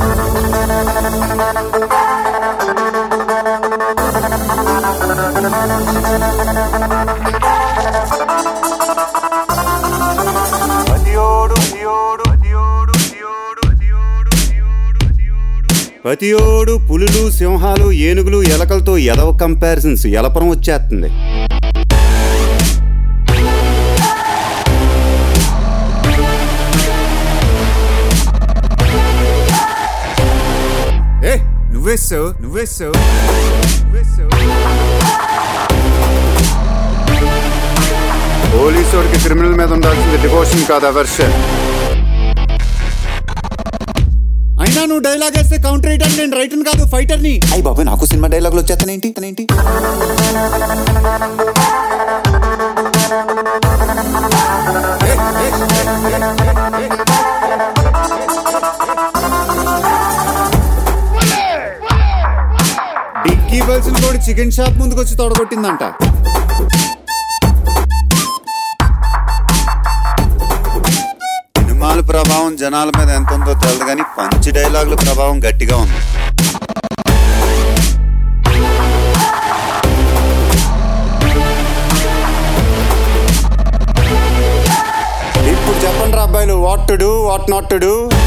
ప్రతియోడు పులులు సింహాలు ఏనుగులు ఎలకలతో ఎదవ కంపారిజన్స్ ఎలపరం వచ్చేస్తుంది. నువ్వేసావు పోలీసోడికి క్రిమినల్ మీద ఉండాల్సింది డివోషన్ కాదు, అవర్షన్. అయినా నువ్వు డైలాగ్ వేస్తే కౌంటర్ రైటర్, నేను రైటర్ కాదు ఫైటర్ని. అయ్యి బాబాయ్, నాకు సినిమా డైలాగులు వచ్చేస్తానేంటి? డిక్కీ బల్సిని కూడా చికెన్ షాప్ ముందుకు వచ్చి తొడగొట్టిందంట. సినిమాల ప్రభావం జనాల మీద ఎంత ఉందో తెలియదు కానీ పంచి డైలాగుల ప్రభావం గట్టిగా ఉంది. ఇప్పుడు చెప్పండి రా అబ్బాయిలు, what to do, what not to do.